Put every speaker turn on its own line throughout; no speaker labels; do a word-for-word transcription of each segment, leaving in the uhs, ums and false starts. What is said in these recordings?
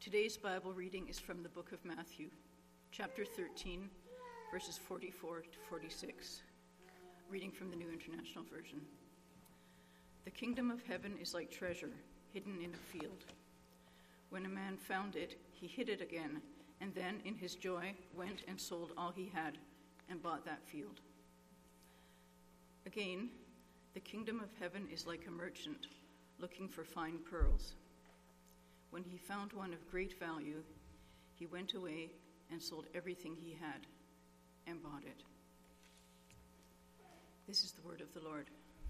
Today's Bible reading is from the book of Matthew, chapter thirteen, verses forty-four to forty-six, reading from the New International Version. The kingdom of heaven is like treasure hidden in a field. When a man found it, he hid it again, and then, in his joy, went and sold all he had and bought that field. Again, the kingdom of heaven is like a merchant looking for fine pearls. When he found one of great value, he went away and sold everything he had and bought it. This is the word of the Lord.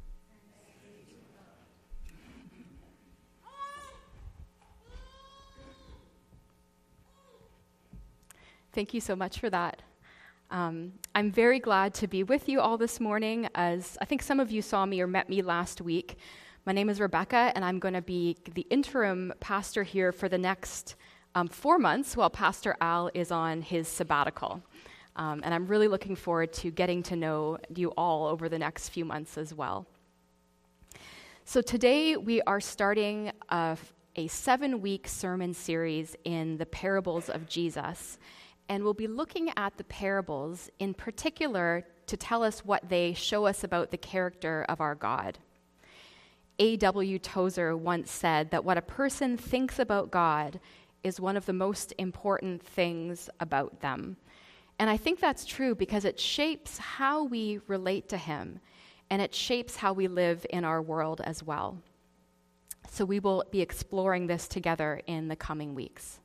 Thank you so much for that. Um, I'm very glad to be with you all this morning, as I think some of you saw me or met me last week. My name is Rebecca, and I'm going to be the interim pastor here for the next um, four months while Pastor Al is on his sabbatical. Um, and I'm really looking forward to getting to know you all over the next few months as well. So today we are starting a, a seven-week sermon series in the parables of Jesus. And we'll be looking at the parables in particular to tell us what they show us about the character of our God. A W Tozer once said that what a person thinks about God is one of the most important things about them. And I think that's true because it shapes how we relate to him, and it shapes how we live in our world as well. So we will be exploring this together in the coming weeks.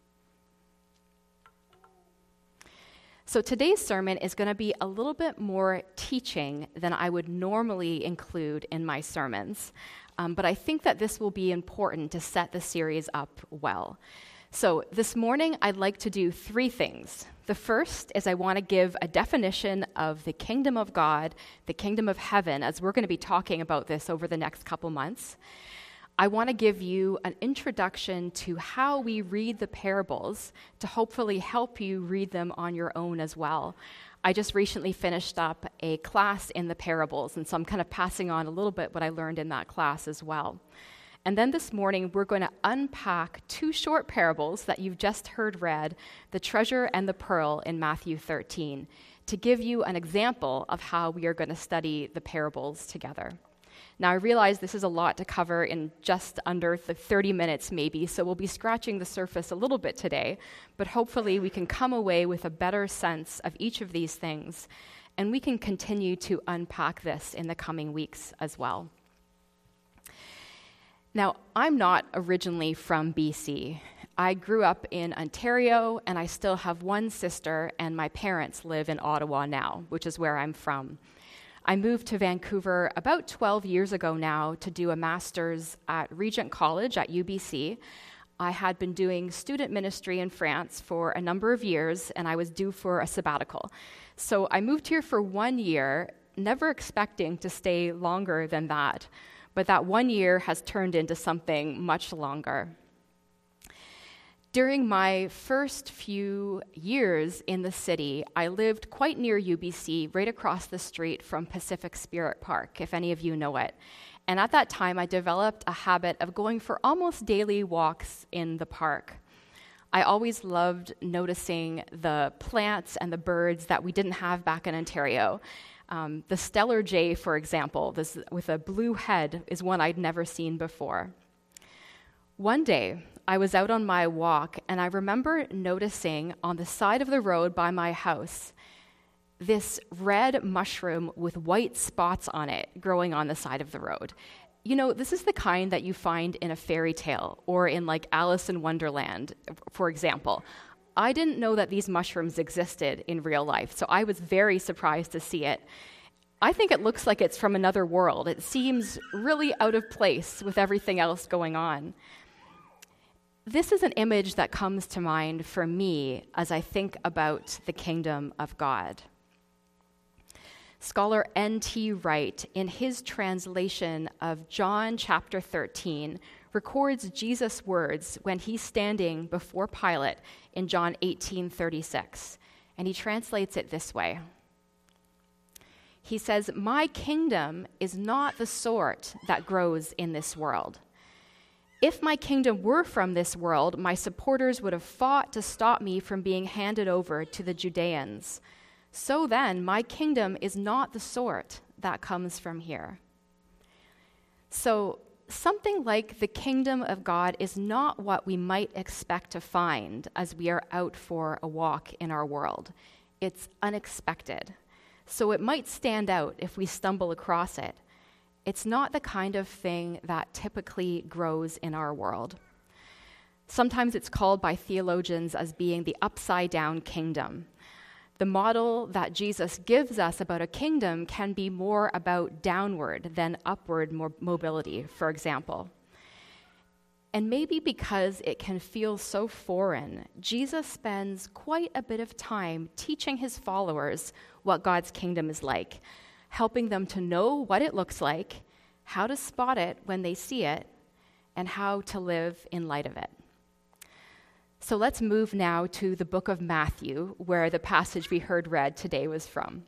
So today's sermon is going to be a little bit more teaching than I would normally include in my sermons. Um, but I think that this will be important to set the series up well. So this morning, I'd like to do three things. The first is I want to give a definition of the kingdom of God, the kingdom of heaven, as we're going to be talking about this over the next couple months. I want to give you an introduction to how we read the parables to hopefully help you read them on your own as well. I just recently finished up a class in the parables, and so I'm kind of passing on a little bit what I learned in that class as well. And then this morning, we're going to unpack two short parables that you've just heard read, the treasure and the pearl in Matthew thirteen, to give you an example of how we are going to study the parables together. Now, I realize this is a lot to cover in just under the thirty minutes maybe, so we'll be scratching the surface a little bit today, but hopefully we can come away with a better sense of each of these things, and we can continue to unpack this in the coming weeks as well. Now, I'm not originally from B C. I grew up in Ontario, and I still have one sister, and my parents live in Ottawa now, which is where I'm from. I moved to Vancouver about twelve years ago now to do a master's at Regent College at U B C. I had been doing student ministry in France for a number of years, and I was due for a sabbatical. So I moved here for one year, never expecting to stay longer than that. But that one year has turned into something much longer. During my first few years in the city, I lived quite near U B C, right across the street from Pacific Spirit Park, if any of you know it. And at that time, I developed a habit of going for almost daily walks in the park. I always loved noticing the plants and the birds that we didn't have back in Ontario. Um, the Stellar Jay, for example, this with a blue head, is one I'd never seen before. One day, I was out on my walk, and I remember noticing on the side of the road by my house this red mushroom with white spots on it growing on the side of the road. You know, this is the kind that you find in a fairy tale or in like Alice in Wonderland, for example. I didn't know that these mushrooms existed in real life, so I was very surprised to see it. I think it looks like it's from another world. It seems really out of place with everything else going on. This is an image that comes to mind for me as I think about the kingdom of God. Scholar N T Wright, in his translation of John chapter thirteen, records Jesus' words when he's standing before Pilate in John eighteen thirty-six, and he translates it this way. He says, "My kingdom is not the sort that grows in this world. If my kingdom were from this world, my supporters would have fought to stop me from being handed over to the Judeans. So then, my kingdom is not the sort that comes from here. So, something like the kingdom of God is not what we might expect to find as we are out for a walk in our world. It's unexpected. So it might stand out if we stumble across it. It's not the kind of thing that typically grows in our world. Sometimes it's called by theologians as being the upside-down kingdom. The model that Jesus gives us about a kingdom can be more about downward than upward mobility, for example. And maybe because it can feel so foreign, Jesus spends quite a bit of time teaching his followers what God's kingdom is like, helping them to know what it looks like, how to spot it when they see it, and how to live in light of it. So let's move now to the book of Matthew, where the passage we heard read today was from.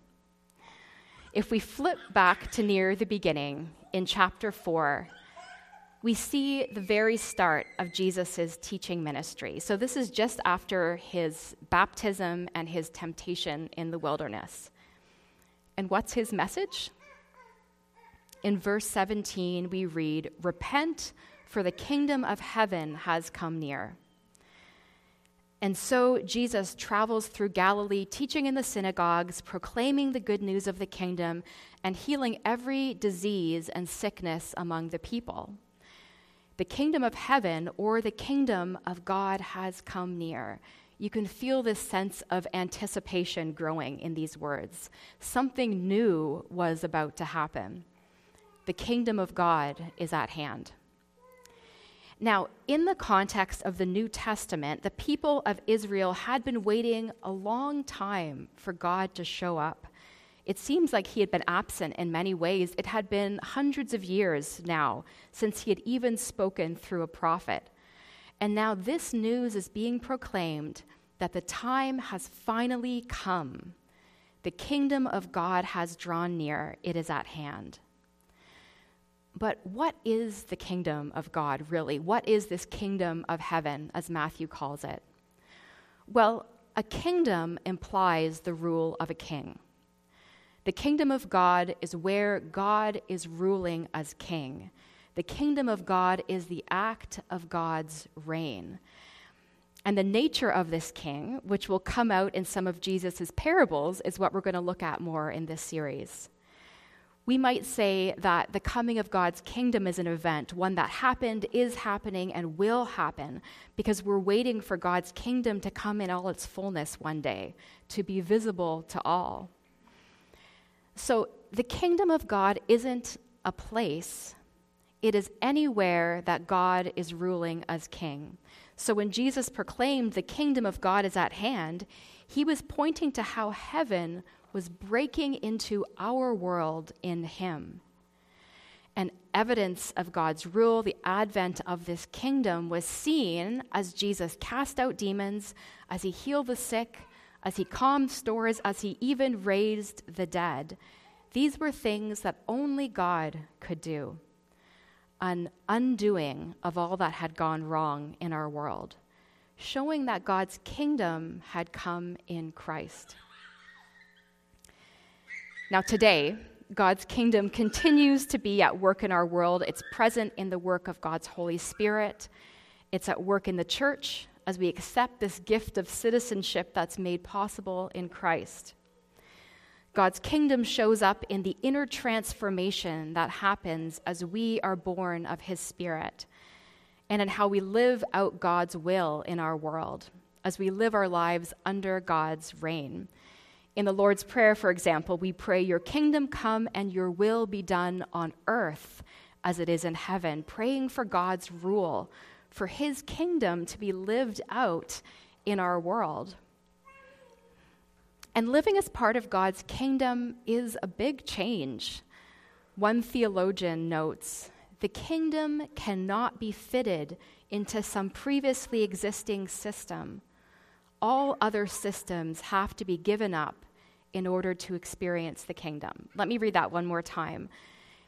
If we flip back to near the beginning, in chapter four, we see the very start of Jesus' teaching ministry. So this is just after his baptism and his temptation in the wilderness. And what's his message? In verse seventeen, we read, "Repent, for the kingdom of heaven has come near." And so Jesus travels through Galilee, teaching in the synagogues, proclaiming the good news of the kingdom, and healing every disease and sickness among the people. The kingdom of heaven, or the kingdom of God, has come near. You can feel this sense of anticipation growing in these words. Something new was about to happen. The kingdom of God is at hand. Now, in the context of the New Testament, the people of Israel had been waiting a long time for God to show up. It seems like he had been absent in many ways. It had been hundreds of years now since he had even spoken through a prophet. And now this news is being proclaimed that the time has finally come. The kingdom of God has drawn near. It is at hand. But what is the kingdom of God, really? What is this kingdom of heaven, as Matthew calls it? Well, a kingdom implies the rule of a king. The kingdom of God is where God is ruling as king. The kingdom of God is the act of God's reign. And the nature of this king, which will come out in some of Jesus' parables, is what we're going to look at more in this series. We might say that the coming of God's kingdom is an event, one that happened, is happening, and will happen, because we're waiting for God's kingdom to come in all its fullness one day, to be visible to all. So the kingdom of God isn't a place. It is anywhere that God is ruling as king. So when Jesus proclaimed the kingdom of God is at hand, he was pointing to how heaven was breaking into our world in him. And evidence of God's rule, the advent of this kingdom, was seen as Jesus cast out demons, as he healed the sick, as he calmed storms, as he even raised the dead. These were things that only God could do. An undoing of all that had gone wrong in our world, showing that God's kingdom had come in Christ. Now today, God's kingdom continues to be at work in our world. It's present in the work of God's Holy Spirit. It's at work in the church as we accept this gift of citizenship that's made possible in Christ. God's kingdom shows up in the inner transformation that happens as we are born of his Spirit, and in how we live out God's will in our world, as we live our lives under God's reign. In the Lord's Prayer, for example, we pray, "Your kingdom come and your will be done on earth as it is in heaven," praying for God's rule, for his kingdom to be lived out in our world. And living as part of God's kingdom is a big change. One theologian notes, "The kingdom cannot be fitted into some previously existing system. All other systems have to be given up in order to experience the kingdom." Let me read that one more time.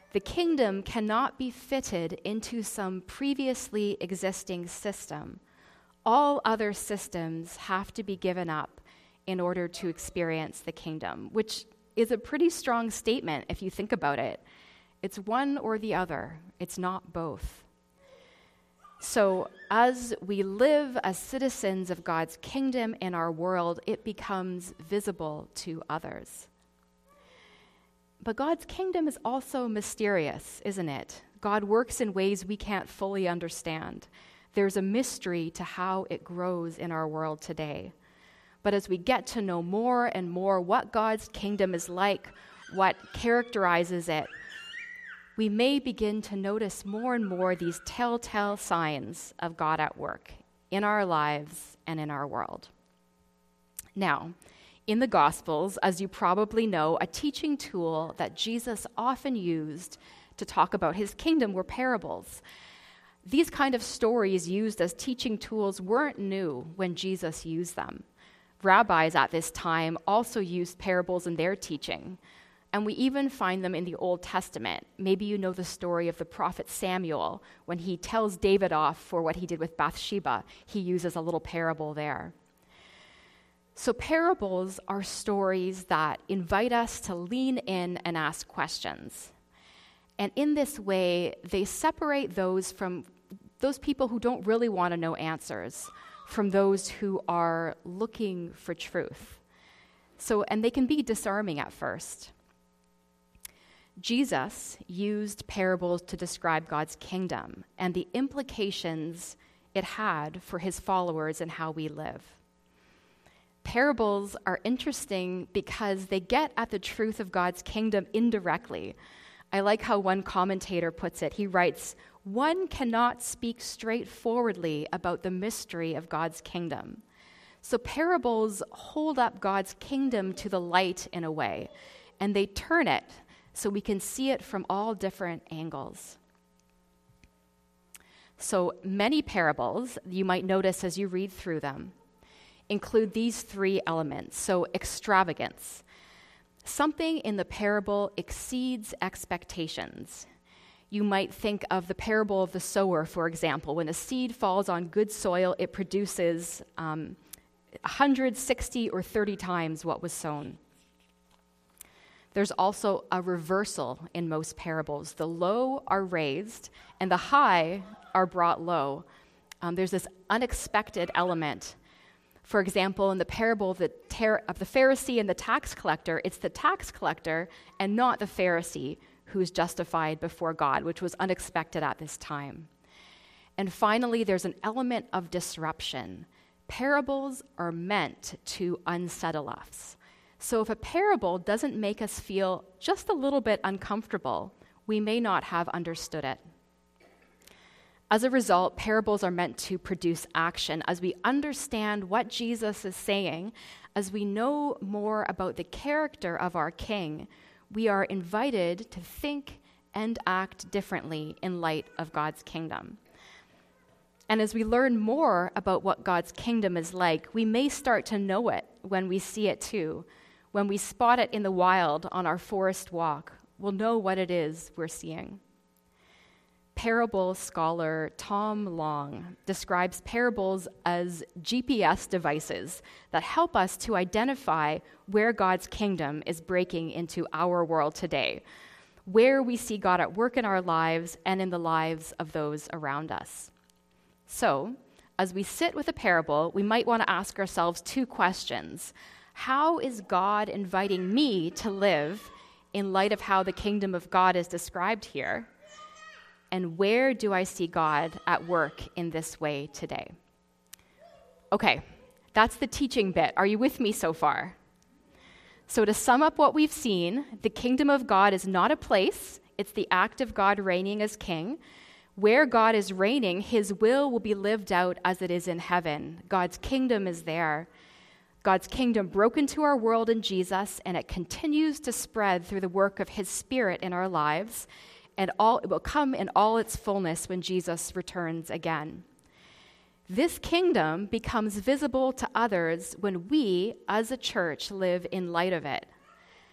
The kingdom cannot be fitted into some previously existing system. All other systems have to be given up in order to experience the kingdom, which is a pretty strong statement if you think about it. It's one or the other. It's not both. So as we live as citizens of God's kingdom in our world, it becomes visible to others. But God's kingdom is also mysterious, isn't it? God works in ways we can't fully understand. There's a mystery to how it grows in our world today. But as we get to know more and more what God's kingdom is like, what characterizes it, we may begin to notice more and more these telltale signs of God at work in our lives and in our world. Now, in the Gospels, as you probably know, a teaching tool that Jesus often used to talk about his kingdom were parables. These kind of stories used as teaching tools weren't new when Jesus used them. Rabbis at this time also used parables in their teaching, and we even find them in the Old Testament. Maybe you know the story of the prophet Samuel. When he tells David off for what he did with Bathsheba, he uses a little parable there. So parables are stories that invite us to lean in and ask questions. And in this way, they separate those from those people who don't really want to know answers from those who are looking for truth. So, and they can be disarming at first. Jesus used parables to describe God's kingdom and the implications it had for his followers and how we live. Parables are interesting because they get at the truth of God's kingdom indirectly. I like how one commentator puts it. He writes, "One cannot speak straightforwardly about the mystery of God's kingdom." So parables hold up God's kingdom to the light in a way, and they turn it so we can see it from all different angles. So many parables, you might notice as you read through them, include these three elements. So extravagance. Something in the parable exceeds expectations. You might think of the parable of the sower, for example. When a seed falls on good soil, it produces um, one hundred sixty or thirty times what was sown. There's also a reversal in most parables. The low are raised, and the high are brought low. Um, there's this unexpected element. For example, in the parable of the, ter- of the Pharisee and the tax collector, it's the tax collector and not the Pharisee who's justified before God, which was unexpected at this time. And finally, there's an element of disruption. Parables are meant to unsettle us. So if a parable doesn't make us feel just a little bit uncomfortable, we may not have understood it. As a result, parables are meant to produce action. As we understand what Jesus is saying, as we know more about the character of our King, we are invited to think and act differently in light of God's kingdom. And as we learn more about what God's kingdom is like, we may start to know it when we see it too. When we spot it in the wild on our forest walk, we'll know what it is we're seeing. Parable scholar Tom Long describes parables as G P S devices that help us to identify where God's kingdom is breaking into our world today, where we see God at work in our lives and in the lives of those around us. So, as we sit with a parable, we might want to ask ourselves two questions. How is God inviting me to live in light of how the kingdom of God is described here? And where do I see God at work in this way today? Okay, that's the teaching bit. Are you with me so far? So to sum up what we've seen, the kingdom of God is not a place. It's the act of God reigning as king. Where God is reigning, his will will be lived out as it is in heaven. God's kingdom is there. God's kingdom broke into our world in Jesus, and it continues to spread through the work of his Spirit in our lives. And all it will come in all its fullness when Jesus returns again. This kingdom becomes visible to others when we, as a church, live in light of it.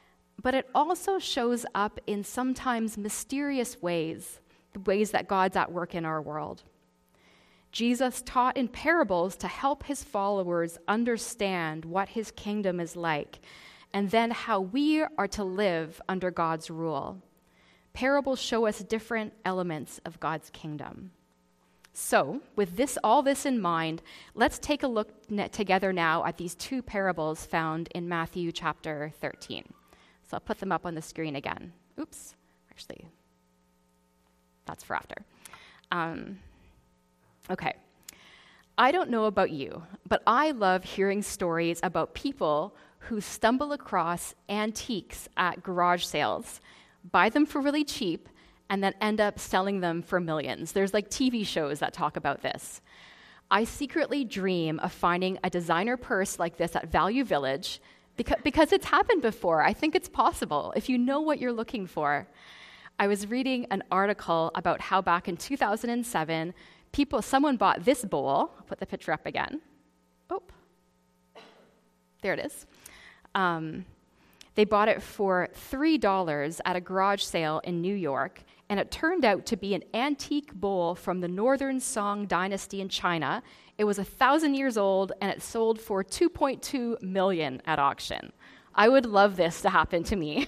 but it also shows up in sometimes mysterious ways, the ways that God's at work in our world. Jesus taught in parables to help his followers understand what his kingdom is like, and then how we are to live under God's rule. Parables show us different elements of God's kingdom. So, with this, all this in mind, let's take a look together now at these two parables found in Matthew chapter thirteen. So I'll put them up on the screen again. Oops, actually, that's for after. Um, okay. I don't know about you, but I love hearing stories about people who stumble across antiques at garage sales, buy them for really cheap, and then end up selling them for millions. There's like T V shows that talk about this. I secretly dream of finding a designer purse like this at Value Village because, because it's happened before. I think it's possible if you know what you're looking for. I was reading an article about how back in two thousand seven, people, someone bought this bowl. I'll put the picture up again. Oh, there it is. Um, they bought it for three dollars at a garage sale in New York, and it turned out to be an antique bowl from the Northern Song dynasty in China. It was a thousand years old, and it sold for two point two million dollars at auction. I would love this to happen to me.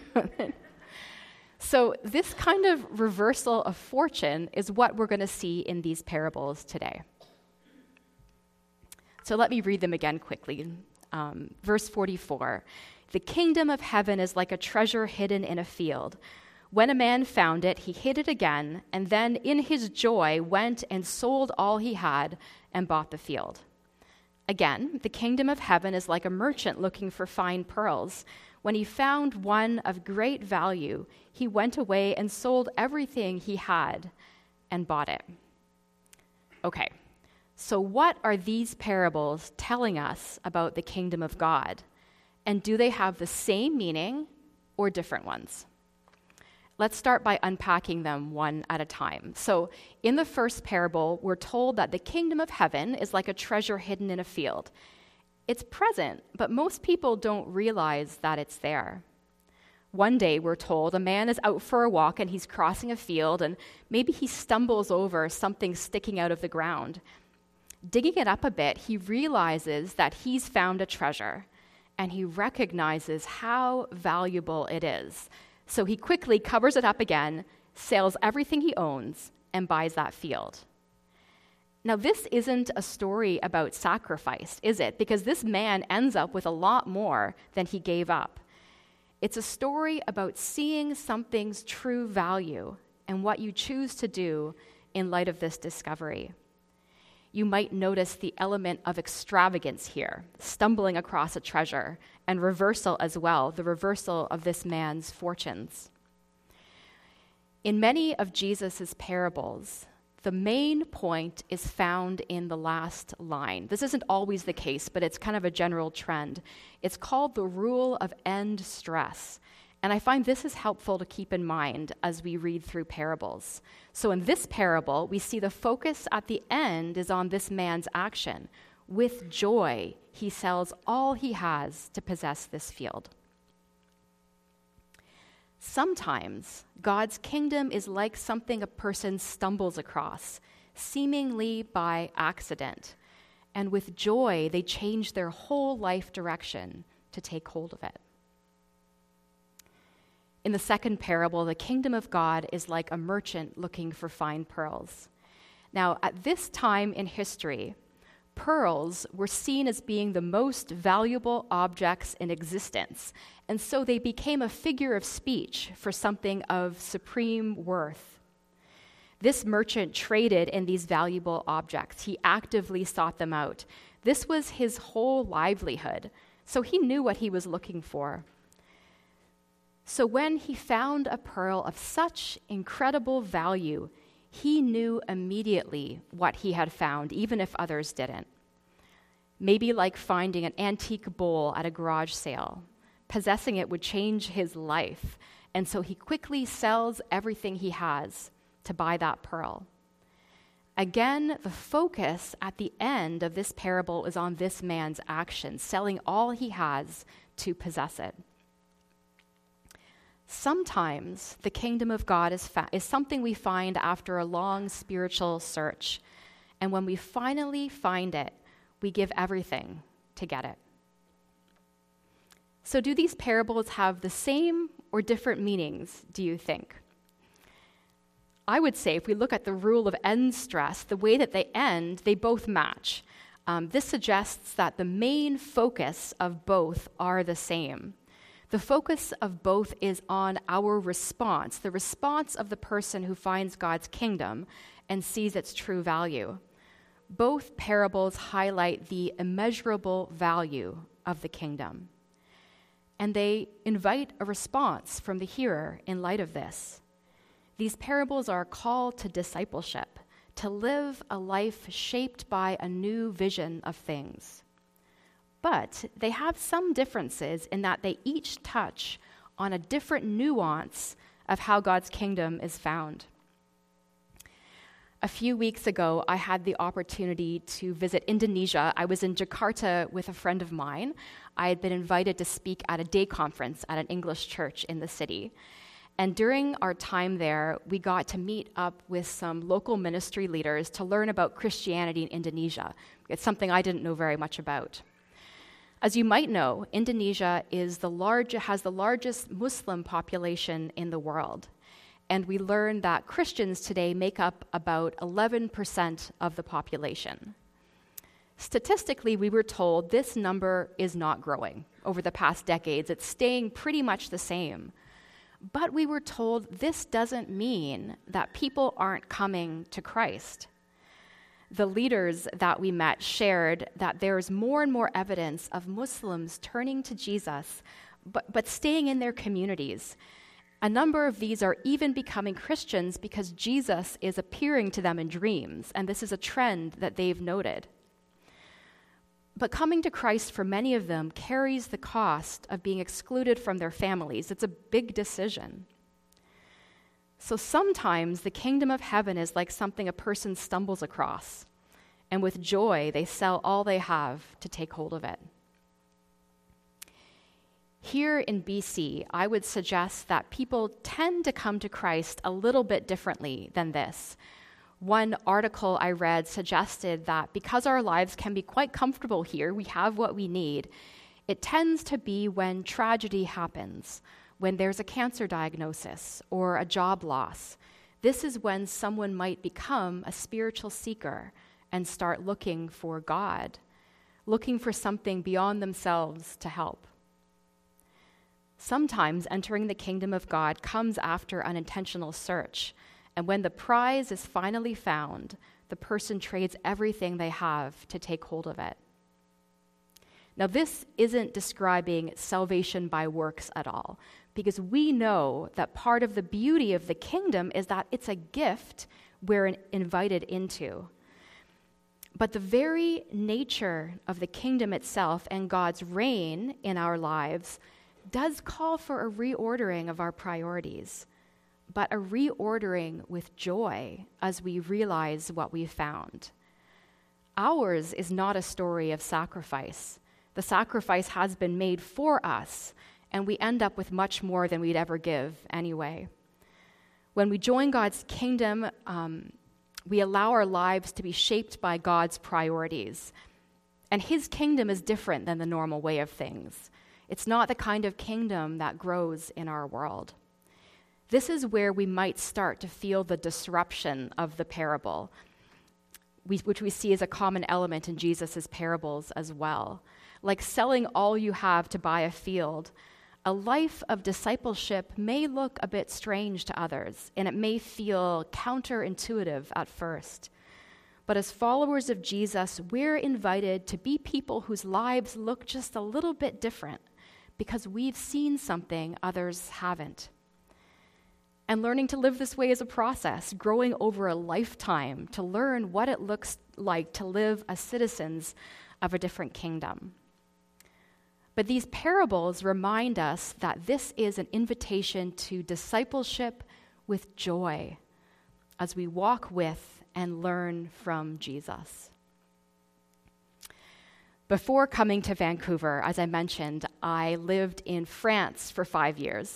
So this kind of reversal of fortune is what we're going to see in these parables today. So let me read them again quickly. Um, verse forty-four, the kingdom of heaven is like a treasure hidden in a field. When a man found it, he hid it again, and then in his joy went and sold all he had and bought the field. Again, the kingdom of heaven is like a merchant looking for fine pearls. When he found one of great value, he went away and sold everything he had and bought it. Okay, so what are these parables telling us about the kingdom of God? And do they have the same meaning or different ones? Let's start by unpacking them one at a time. So in the first parable, we're told that the kingdom of heaven is like a treasure hidden in a field. It's present, but most people don't realize that it's there. One day, we're told, a man is out for a walk and he's crossing a field, and maybe he stumbles over something sticking out of the ground. Digging it up a bit, he realizes that he's found a treasure, and he recognizes how valuable it is. So he quickly covers it up again, sells everything he owns, and buys that field. Now, this isn't a story about sacrifice, is it? Because this man ends up with a lot more than he gave up. It's a story about seeing something's true value and what you choose to do in light of this discovery. You might notice the element of extravagance here, stumbling across a treasure, and reversal as well, the reversal of this man's fortunes. In many of Jesus' parables, the main point is found in the last line. This isn't always the case, but it's kind of a general trend. It's called the rule of end stress. And I find this is helpful to keep in mind as we read through parables. So in this parable, we see the focus at the end is on this man's action. With joy, he sells all he has to possess this field. Sometimes God's kingdom is like something a person stumbles across, seemingly by accident. And with joy, they change their whole life direction to take hold of it. In the second parable, the kingdom of God is like a merchant looking for fine pearls. Now, at this time in history, pearls were seen as being the most valuable objects in existence, and so they became a figure of speech for something of supreme worth. This merchant traded in these valuable objects. He actively sought them out. This was his whole livelihood, so he knew what he was looking for. So when he found a pearl of such incredible value, he knew immediately what he had found, even if others didn't. Maybe like finding an antique bowl at a garage sale. Possessing it would change his life, and so he quickly sells everything he has to buy that pearl. Again, the focus at the end of this parable is on this man's action, selling all he has to possess it. Sometimes the kingdom of God is, fa- is something we find after a long spiritual search. And when we finally find it, we give everything to get it. So do these parables have the same or different meanings, do you think? I would say if we look at the rule of end stress, the way that they end, they both match. Um, this suggests that the main focus of both are the same. The focus of both is on our response, the response of the person who finds God's kingdom and sees its true value. Both parables highlight the immeasurable value of the kingdom. And they invite a response from the hearer in light of this. These parables are a call to discipleship, to live a life shaped by a new vision of things. But they have some differences in that they each touch on a different nuance of how God's kingdom is found. A few weeks ago, I had the opportunity to visit Indonesia. I was in Jakarta with a friend of mine. I had been invited to speak at a day conference at an English church in the city. And during our time there, we got to meet up with some local ministry leaders to learn about Christianity in Indonesia. It's something I didn't know very much about. As you might know, Indonesia is the large, has the largest Muslim population in the world. And we learned that Christians today make up about eleven percent of the population. Statistically, we were told this number is not growing over the past decades. It's staying pretty much the same. But we were told this doesn't mean that people aren't coming to Christ. The leaders that we met shared that there's more and more evidence of Muslims turning to Jesus, but, but staying in their communities. A number of these are even becoming Christians because Jesus is appearing to them in dreams, and this is a trend that they've noted. But coming to Christ for many of them carries the cost of being excluded from their families. It's a big decision. So sometimes the kingdom of heaven is like something a person stumbles across, and with joy they sell all they have to take hold of it. Here in B C, I would suggest that people tend to come to Christ a little bit differently than this. One article I read suggested that because our lives can be quite comfortable here, we have what we need, it tends to be when tragedy happens, when there's a cancer diagnosis or a job loss. This is when someone might become a spiritual seeker and start looking for God, looking for something beyond themselves to help. Sometimes entering the kingdom of God comes after an intentional search. And when the prize is finally found, the person trades everything they have to take hold of it. Now, this isn't describing salvation by works at all, because we know that part of the beauty of the kingdom is that it's a gift we're invited into. But the very nature of the kingdom itself and God's reign in our lives does call for a reordering of our priorities, but a reordering with joy as we realize what we've found. Ours is not a story of sacrifice. The sacrifice has been made for us, and we end up with much more than we'd ever give anyway. When we join God's kingdom, um, we allow our lives to be shaped by God's priorities. And his kingdom is different than the normal way of things. It's not the kind of kingdom that grows in our world. This is where we might start to feel the disruption of the parable, we, which we see as a common element in Jesus' parables as well. Like selling all you have to buy a field, a life of discipleship may look a bit strange to others, and it may feel counterintuitive at first. But as followers of Jesus, we're invited to be people whose lives look just a little bit different because we've seen something others haven't. And learning to live this way is a process, growing over a lifetime to learn what it looks like to live as citizens of a different kingdom. But these parables remind us that this is an invitation to discipleship with joy as we walk with and learn from Jesus. Before coming to Vancouver, as I mentioned, I lived in France for five years.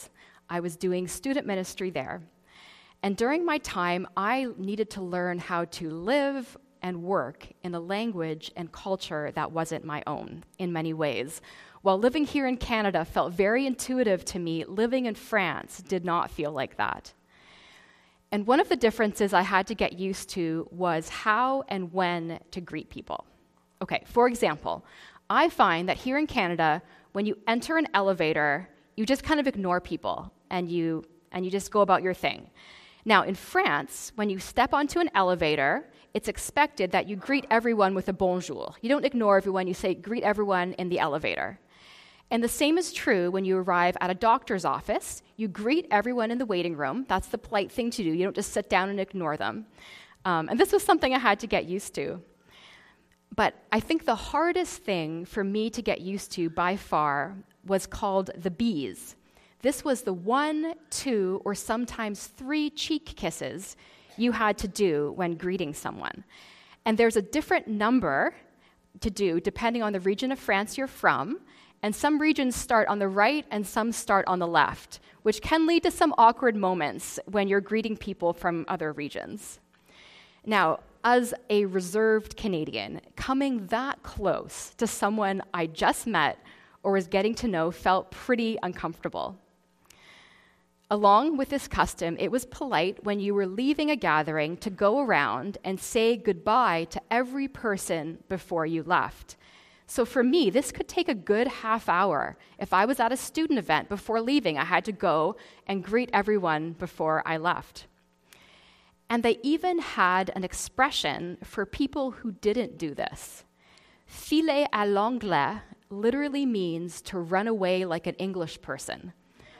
I was doing student ministry there. And during my time, I needed to learn how to live and work in a language and culture that wasn't my own in many ways. While living here in Canada felt very intuitive to me, living in France did not feel like that. And one of the differences I had to get used to was how and when to greet people. Okay, for example, I find that here in Canada, when you enter an elevator, you just kind of ignore people and you and you just go about your thing. Now, in France, when you step onto an elevator, it's expected that you greet everyone with a bonjour. You don't ignore everyone, you say greet everyone in the elevator. And the same is true when you arrive at a doctor's office. You greet everyone in the waiting room. That's the polite thing to do. You don't just sit down and ignore them. Um, and this was something I had to get used to. But I think the hardest thing for me to get used to by far was called the bees. This was the one, two, or sometimes three cheek kisses you had to do when greeting someone. And there's a different number to do depending on the region of France you're from. And some regions start on the right and some start on the left, which can lead to some awkward moments when you're greeting people from other regions. Now, as a reserved Canadian, coming that close to someone I just met or was getting to know felt pretty uncomfortable. Along with this custom, it was polite when you were leaving a gathering to go around and say goodbye to every person before you left. So for me, this could take a good half hour. If I was at a student event before leaving, I had to go and greet everyone before I left. And they even had an expression for people who didn't do this. Filer à l'anglais literally means to run away like an English person,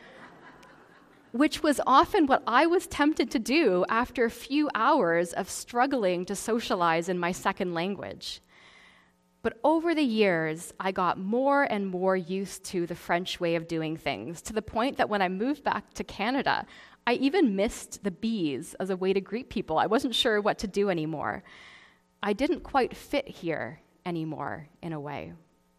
which was often what I was tempted to do after a few hours of struggling to socialize in my second language. But over the years, I got more and more used to the French way of doing things, to the point that when I moved back to Canada, I even missed the bees as a way to greet people. I wasn't sure what to do anymore. I didn't quite fit here anymore, in a way.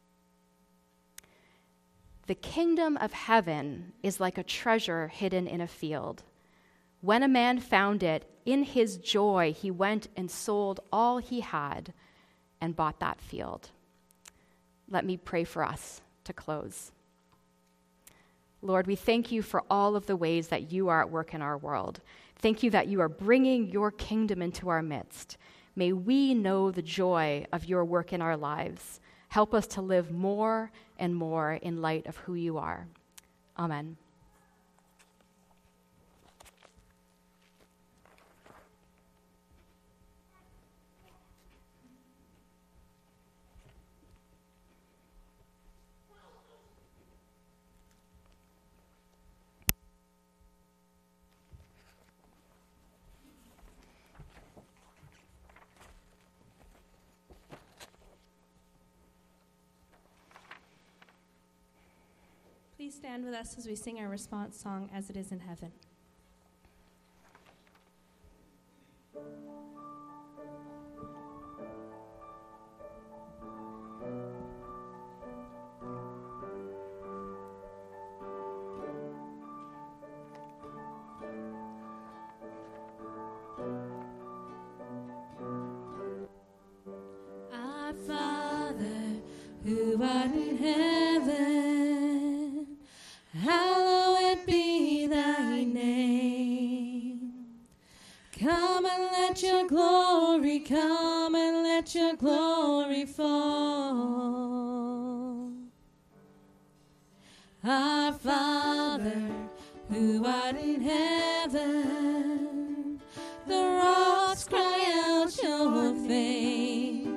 The kingdom of heaven is like a treasure hidden in a field. When a man found it, in his joy, he went and sold all he had and bought that field. Let me pray for us to close. Lord, we thank you for all of the ways that you are at work in our world. Thank you that you are bringing your kingdom into our midst. May we know the joy of your work in our lives. Help us to live more and more in light of who you are. Amen.
Please stand with us as we sing our response song, As It Is in Heaven.
Our Father, who art in heaven, hallowed be thy name. Come and let your glory come, and let your glory fall. Our Father, who art in heaven, the rocks cry out your fame.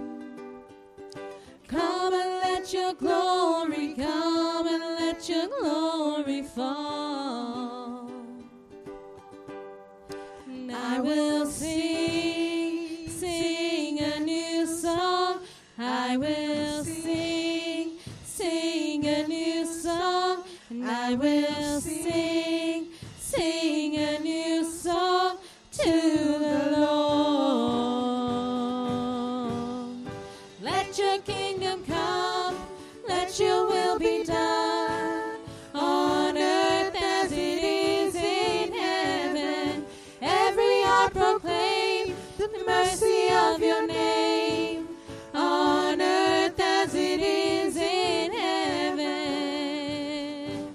Come and let your glory come, and let your glory fall. And I will sing, sing a new song. I will sing, sing a new song. And I will sing, sing a new song to the Lord. Let your kingdom come, let your will be done, on earth as it is heart proclaim the mercy of your name, on earth as it is in heaven.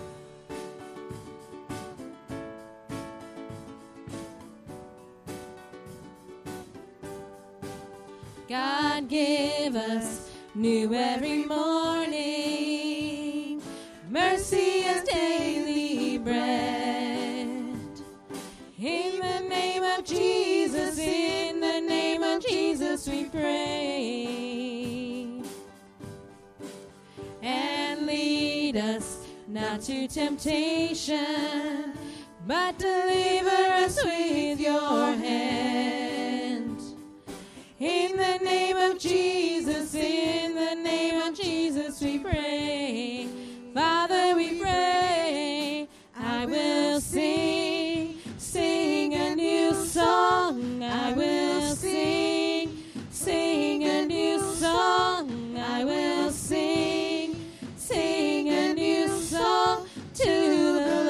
God give us new every morning, mercy as daily bread. In the name of Jesus, in the name of Jesus we pray. And lead us not to temptation, but deliver us with your hand. In the name of Jesus, in the name of Jesus we pray. Father, we pray, I will sing, sing a new song. I will sing, sing a new song. I will sing, sing a new song to the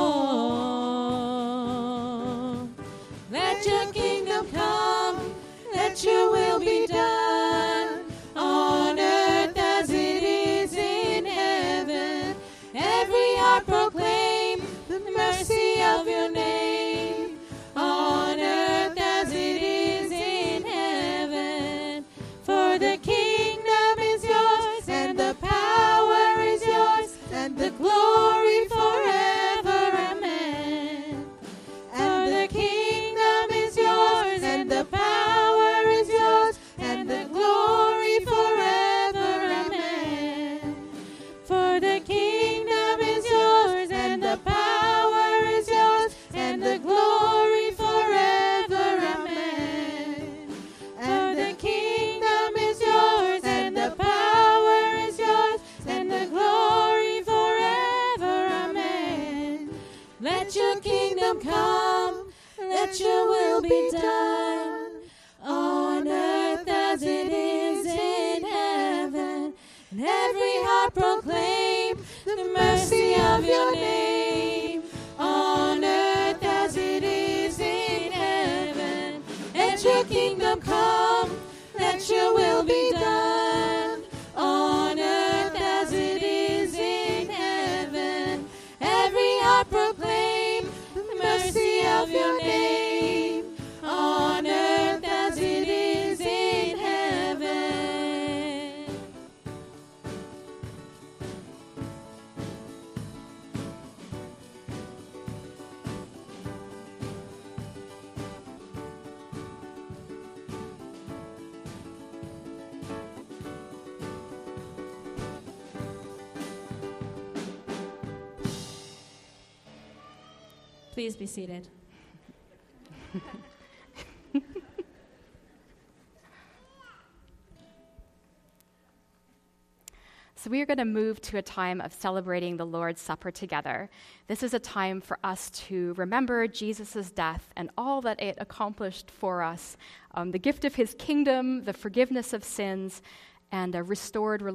Lord. Let your kingdom come, let your will be done, on earth as it is in heaven. Every heart proclaim the mercy of your name, on earth as it is in heaven. For the kingdom is yours, and the power is yours, and the glory forever. Amen. And the kingdom is yours, and the power is yours, and the glory forever. Amen. For the kingdom is yours, and the power is yours, and the glory forever. Amen. And the kingdom is yours, and the power is yours, and the glory forever. Amen. Let your kingdom come, let your will be done, on earth as it is in heaven. And every heart proclaim the mercy of your name, on earth as it is in heaven. Let your kingdom come, let your will be done, on earth as it is in heaven. Every heart proclaim the mercy of your name, on earth as it is in heaven. Please be seated.
So we are going to move to a time of celebrating the Lord's Supper together. This is a time for us to remember Jesus' death and all that it accomplished for us, um, the gift of his kingdom, the forgiveness of sins, and a restored relationship